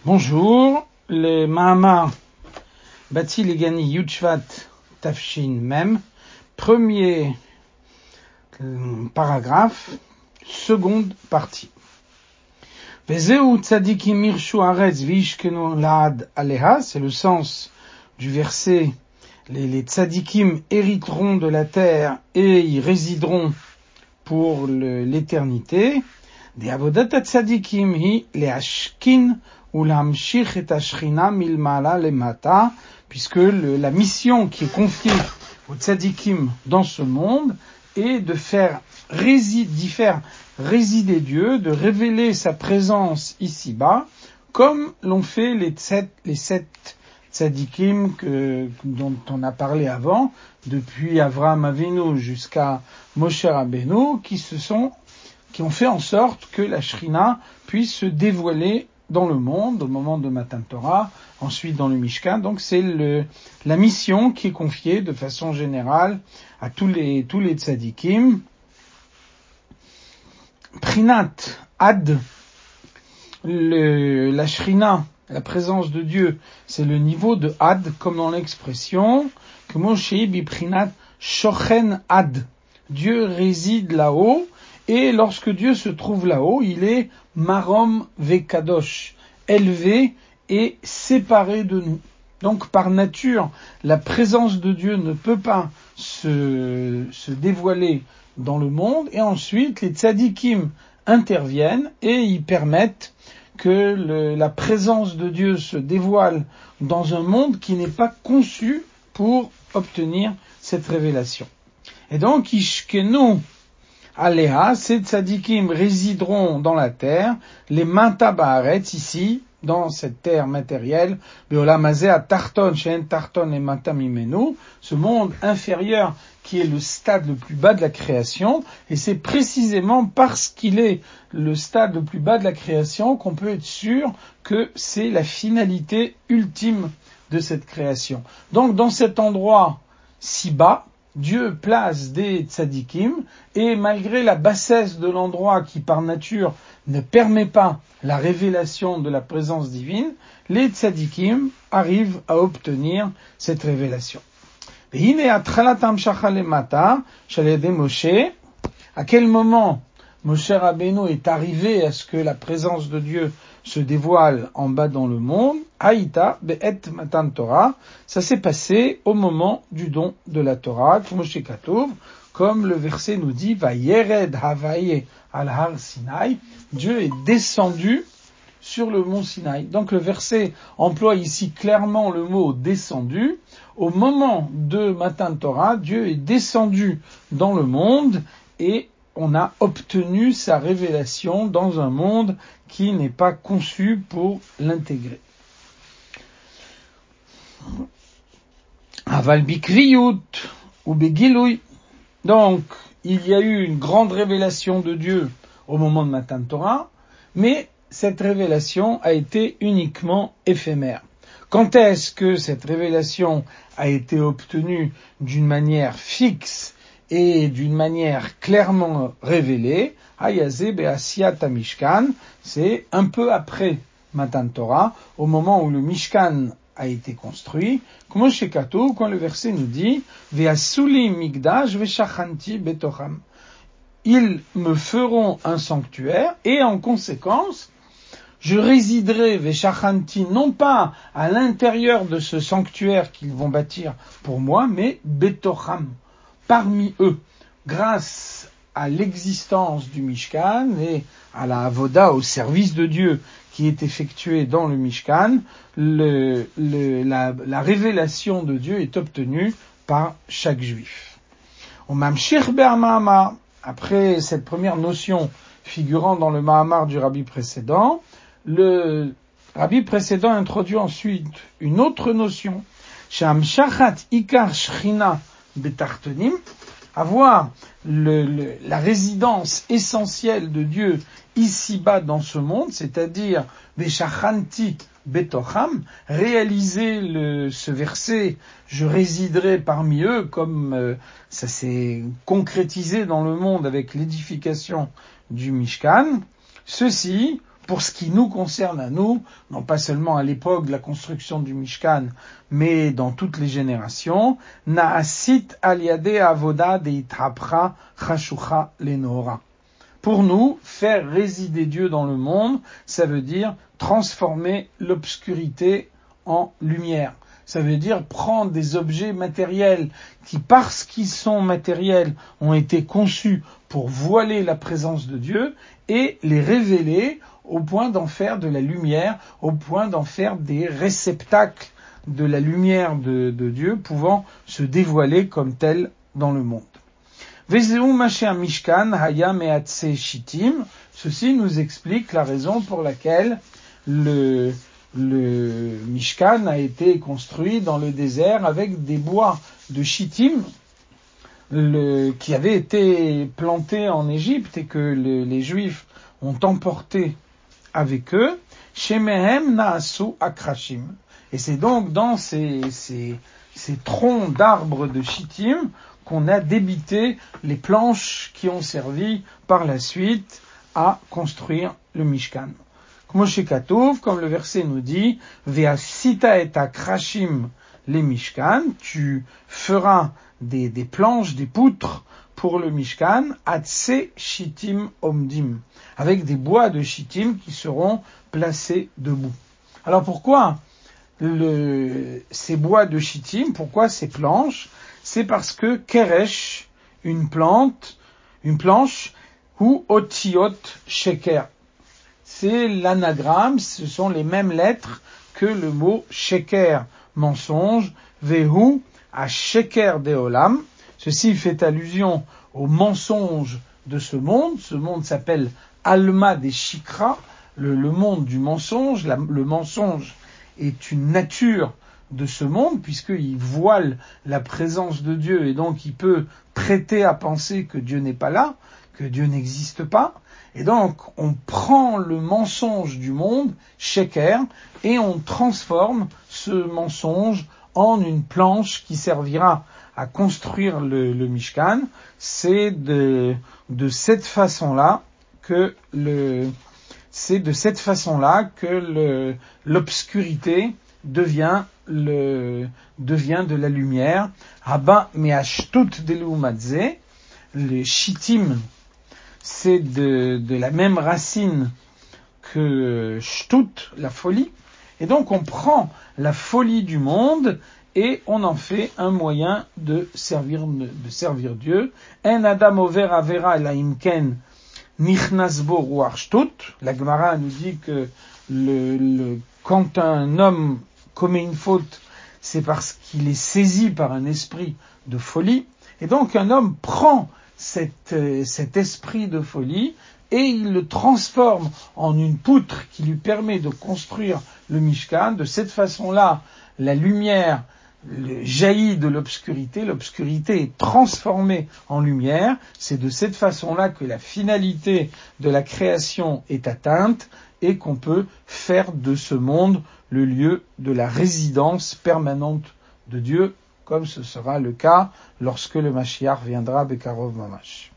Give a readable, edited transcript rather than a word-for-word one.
Bonjour, les Mahamar Bati Legani Yudshvat Tafshin Mem, premier paragraphe, seconde partie. Vezeu tzadikim irshu aretz vishkenu laad aleha, c'est le sens du verset. Les tzadikim hériteront de la terre et y résideront pour l'éternité. De avodat tzadikim hi leashkin ou l'amshich et ashrina milmala lemata, puisque la mission qui est confiée aux tzadikim dans ce monde est de d'y faire résider Dieu, de révéler sa présence ici-bas, comme l'ont fait les sept tzadikim dont on a parlé avant, depuis Avraham Avinu jusqu'à Moshe Rabbeinu, qui ont fait en sorte que la Shrina puisse se dévoiler dans le monde au moment de Matan Torah, ensuite dans le Mishkan. Donc c'est la mission qui est confiée de façon générale à tous les tzadikim. Prinat Ad, la Shrina, la présence de Dieu, c'est le niveau de Ad, comme dans l'expression que Moshe Biprinat Shochen Ad. Dieu réside là-haut, et lorsque Dieu se trouve là-haut, il est Marom Vekadosh, élevé et séparé de nous. Donc par nature, la présence de Dieu ne peut pas se dévoiler dans le monde, et ensuite les tzadikim interviennent et ils permettent que la présence de Dieu se dévoile dans un monde qui n'est pas conçu pour obtenir cette révélation. Et donc, Ishkenu Aléa, ces tzadikim résideront dans la terre, les Mata Baaretz, ici, dans cette terre matérielle, Beolamazé à Tarton, Shen Tarton et Mata Mimenu, ce monde inférieur qui est le stade le plus bas de la création, et c'est précisément parce qu'il est le stade le plus bas de la création qu'on peut être sûr que c'est la finalité ultime de cette création. Donc, dans cet endroit si bas, Dieu place des tzadikim, et malgré la bassesse de l'endroit qui par nature ne permet pas la révélation de la présence divine, les tzadikim arrivent à obtenir cette révélation. À quel moment Moshe Rabbeinu est arrivé à ce que la présence de Dieu se dévoile en bas dans le monde? Haïta be'et matan Torah, ça s'est passé au moment du don de la Torah, comme le verset nous dit, Vayered Havaye al Har Sinai, Dieu est descendu sur le mont Sinaï. Donc le verset emploie ici clairement le mot descendu. Au moment de Matan Torah, Dieu est descendu dans le monde et on a obtenu sa révélation dans un monde qui n'est pas conçu pour l'intégrer. Aval bikriyut ou begiloui. Donc, il y a eu une grande révélation de Dieu au moment de Matan Torah, mais cette révélation a été uniquement éphémère. Quand est-ce que cette révélation a été obtenue d'une manière fixe et d'une manière clairement révélée? Hayazé be'asiyat Mishkan, c'est un peu après Matan Torah, au moment où le Mishkan a été construit, comme chez Katou, quand le verset nous dit Ve'asuli migdash ve'shachanti betocham. Ils me feront un sanctuaire et en conséquence, je résiderai ve'shachanti non pas à l'intérieur de ce sanctuaire qu'ils vont bâtir pour moi, mais betocham, parmi eux, grâce à l'existence du Mishkan et à la avoda, au service de Dieu qui est effectué dans le Mishkan, la révélation de Dieu est obtenue par chaque juif. Après cette première notion figurant dans le Mahamar du rabbi précédent, le rabbi précédent introduit ensuite une autre notion, Shamshachat Ikar Shrina Betartonim, avoir la résidence essentielle de Dieu ici-bas dans ce monde, c'est-à-dire Veshachanti Betocham, réaliser ce verset, je résiderai parmi eux, comme ça s'est concrétisé dans le monde avec l'édification du Mishkan. Ceci pour ce qui nous concerne à nous, non pas seulement à l'époque de la construction du Mishkan, mais dans toutes les générations, na'asit aliade avoda deitapra chashucha lenora. Pour nous, faire résider Dieu dans le monde, ça veut dire transformer l'obscurité en lumière. Ça veut dire prendre des objets matériels qui, parce qu'ils sont matériels, ont été conçus pour voiler la présence de Dieu et les révéler au point d'en faire de la lumière, au point d'en faire des réceptacles de la lumière de Dieu pouvant se dévoiler comme tel dans le monde. Vezeu Masher Mishkan Haya Meatse Shittim. Ceci nous explique la raison pour laquelle le Mishkan a été construit dans le désert avec des bois de Shittim qui avaient été plantés en Égypte et que les Juifs ont emporté avec eux. Shemehem Naasu Akrashim. Et c'est donc dans ces troncs d'arbres de Shittim qu'on a débité les planches qui ont servi par la suite à construire le Mishkan. Comme le verset nous dit, Ve'asita et akrashim les Mishkan, tu feras des planches, des poutres pour le Mishkan, atse shittim omdim, avec des bois de shittim qui seront placés debout. Alors pourquoi ces bois de shittim, pourquoi ces planches? C'est parce que keresh, une planche, ou otiot sheker. C'est l'anagramme, ce sont les mêmes lettres que le mot sheker, mensonge, vehu, à sheker deolam. Ceci fait allusion au mensonge de ce monde. Ce monde s'appelle Alma des Shikra, le monde du mensonge. Le mensonge est une nature de ce monde, puisqu'il voile la présence de Dieu et donc il peut prêter à penser que Dieu n'est pas là, que Dieu n'existe pas. Et donc, on prend le mensonge du monde, sheker, et on transforme ce mensonge en une planche qui servira à construire le Mishkan. C'est de cette façon-là que l'obscurité devient de la lumière. Haba me'ashtut delumadze, le shittim, c'est de la même racine que shtut, la folie. Et donc on prend la folie du monde et on en fait un moyen de servir Dieu. En adam over avera la imken nichnas bo ruach shtut. La Gemara nous dit que quand un homme commet une faute, c'est parce qu'il est saisi par un esprit de folie. Et donc un homme prend cet esprit de folie et il le transforme en une poutre qui lui permet de construire le Mishkan. De cette façon-là, la lumière jaillit de l'obscurité est transformée en lumière. C'est de cette façon-là que la finalité de la création est atteinte et qu'on peut faire de ce monde le lieu de la résidence permanente de Dieu, comme ce sera le cas lorsque le Mashiach viendra Bekarov Mamash.